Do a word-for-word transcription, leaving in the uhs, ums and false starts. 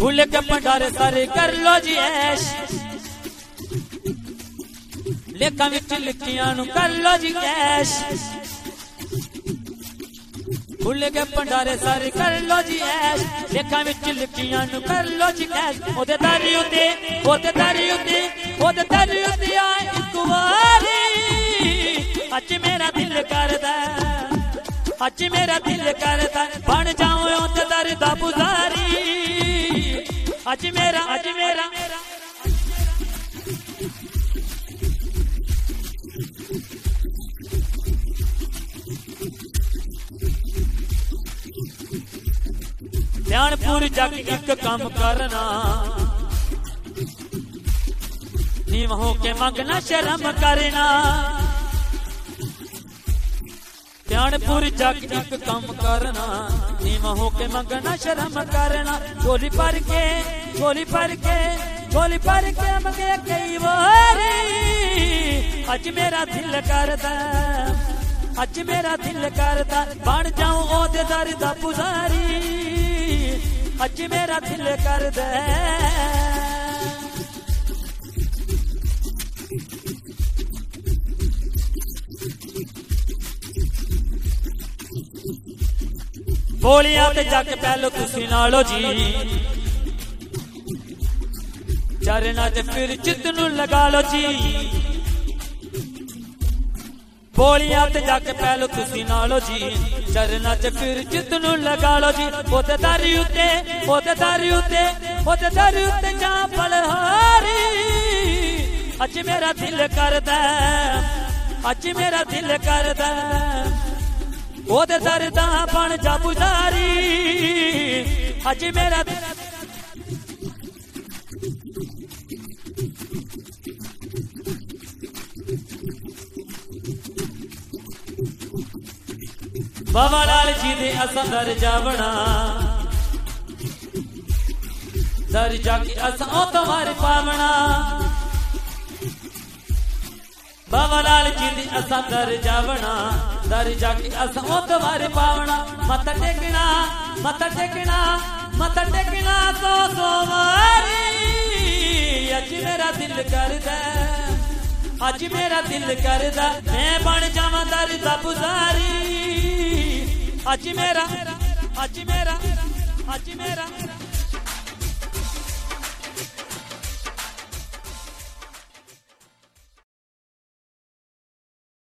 भूल के भंडारे सारे कर लो जी ऐश लेखा विच लिखियां नू कर लो जी कैश भूल के भंडारे सारे कर लो जी ऐश लेखा विच लिखियां नू कर लो जी कैश ओदे दरी उते ओदे दरी उते ओदे दरी उते आए इक वारी अज मेरा दिल करदा अज मेरा दिल करदा बन जाऊं ओदे दर दा पुजारी अज मेरा अज मेरा ध्यानपुर जग एक काम करना नीम हो के मंगना शर्म करना ध्यानपुर जग एक काम करना नीम हो के मंगना शर्म करना झोली भर के झोली भर के झोली भर के मंगे कई बारी अज मेरा दिल करदा अज मेरा दिल करदा बन जाऊं ओदे दर दा पुजारी अज मेरा दिल करदा बोलियां ते जग पहलो तुसी नालो जी चरना च फिर चित नू लगा लो जी बोलियां ते जग पहलो तुसी नालो जी चरना च फिर चित नू लगा लो जी ओते दारी उते ओते दारी उते ओते दारी उते जा बलहारी अज मेरा दिल करदा अज मेरा दिल करदा ओदे दर दा बन जा पुजारी अज मेरा बाबा लाल जी दे असां दर जावना दर जाके असां ओ तुम्हारे पावना बाबा लाल जी दे असां दर जावना दर जाके असां ओ तुम्हारे पावना मत टेकना मत टेकना मत टेकना तो सोमारी अज मेरा दिल करदा अज मेरा दिल करदा मैं बन जावां दर दा पुजारी अज मेरा अज मेरा अज मेरा